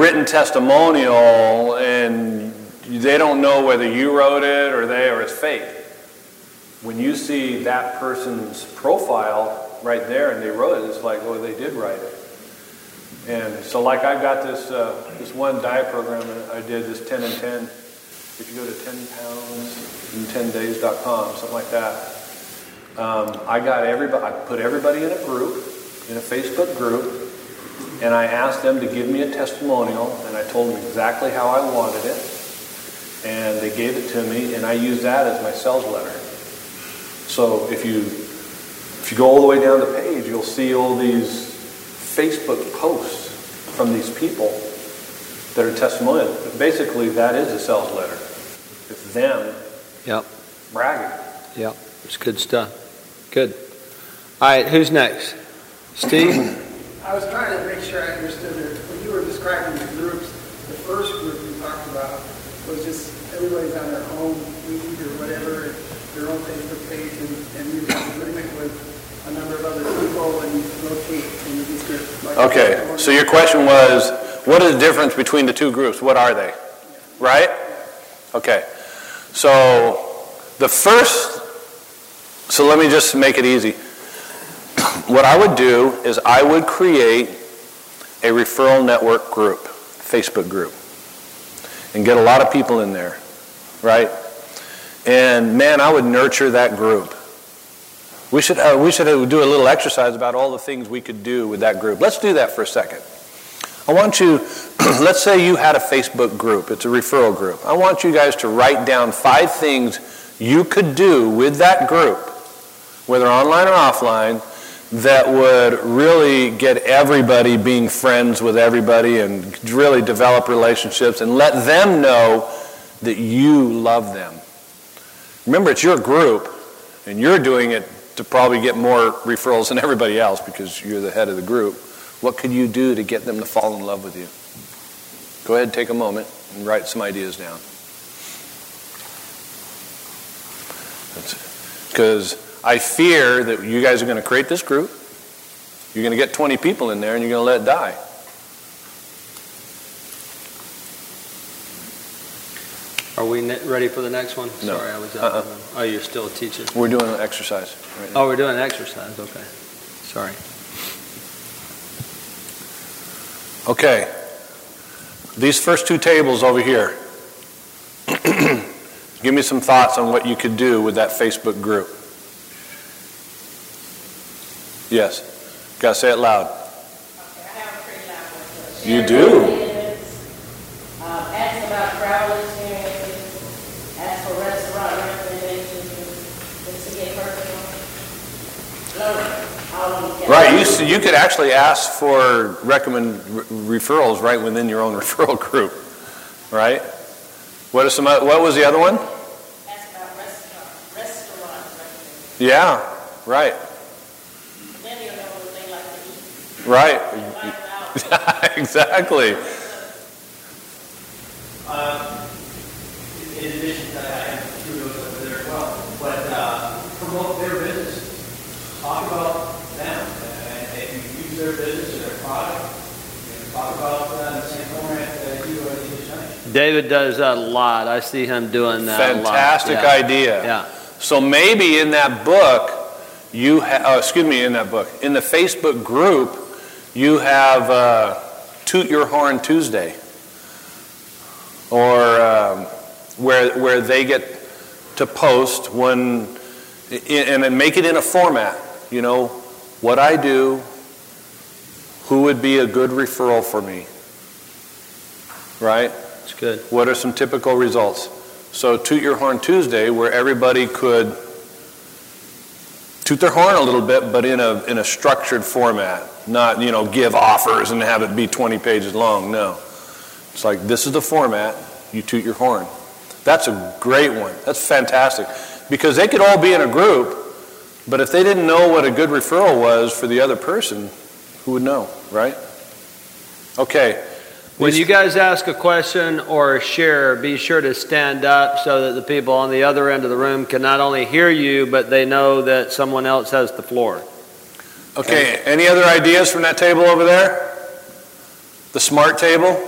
written testimonial and they don't know whether you wrote it or it's fake. When you see that person's profile right there and they wrote it, it's like, oh, they did write it. And so like I've got this one diet program that I did, this 10 and 10. If you go to 10poundsin10days.com, something like that. I put everybody in a group, in a Facebook group, and I asked them to give me a testimonial, and I told them exactly how I wanted it, and they gave it to me, and I used that as my sales letter. So if you go all the way down the page, you'll see all these Facebook posts from these people that are testimonial. But basically, that is a sales letter. It's them bragging. Yep, it's good stuff. Good. All right, who's next? Steve? I was trying to make sure I understood it. When you were describing the groups, the first group you talked about was just everybody's on their own feed or whatever, their own Facebook page, and you have an agreement with a number of other people and you rotate in these groups. Okay, so your question was, what is the difference between the two groups? What are they? Right? Okay. So let me just make it easy. What I would do is I would create a referral network group, Facebook group, and get a lot of people in there, right? And man, I would nurture that group. We should do a little exercise about all the things we could do with that group. Let's do that for a second. I want you, let's say you had a Facebook group. It's a referral group. I want you guys to write down 5 things you could do with that group, whether online or offline, that would really get everybody being friends with everybody and really develop relationships and let them know that you love them. Remember, it's your group, and you're doing it to probably get more referrals than everybody else because you're the head of the group. What could you do to get them to fall in love with you? Go ahead and take a moment and write some ideas down. Because I fear that you guys are going to create this group. You're going to get 20 people in there and you're going to let it die. Are we ready for the next one? No. Sorry, I was out. Oh, you're still teaching? We're doing an exercise right now. Oh, we're doing an exercise. Okay. Sorry. Okay. These first 2 tables over here. Give me some thoughts on what you could do with that Facebook group. Yes. Got to say it loud. Okay, I have a pretty loud one. You do? Ask about travel experiences. Ask for restaurant recommendations. Just to get personal. Right. You could actually ask for referrals right within your own referral group. Right? What was the other one? Ask about restaurant recommendations. Yeah. Right. Then you'll know what they like to eat. Right. Exactly. In addition to that, I have kudos over there as well. But promote their business. Talk about them. If you use their business or their product, talk about the same format that you or the other. David does that a lot. I see him doing that a lot. Fantastic idea. Yeah. So maybe in that book, in the Facebook group, you have Toot Your Horn Tuesday, or where they get to post and then make it in a format. You know, what I do, who would be a good referral for me, right? It's good. What are some typical results? So Toot Your Horn Tuesday, where everybody could toot their horn a little bit, but in a structured format. Not, give offers and have it be 20 pages long. No. It's like, this is the format. You toot your horn. That's a great one. That's fantastic. Because they could all be in a group, but if they didn't know what a good referral was for the other person, who would know, right? Okay. When you guys ask a question or share, be sure to stand up so that the people on the other end of the room can not only hear you, but they know that someone else has the floor. Okay, any other ideas from that table over there? The SMART table?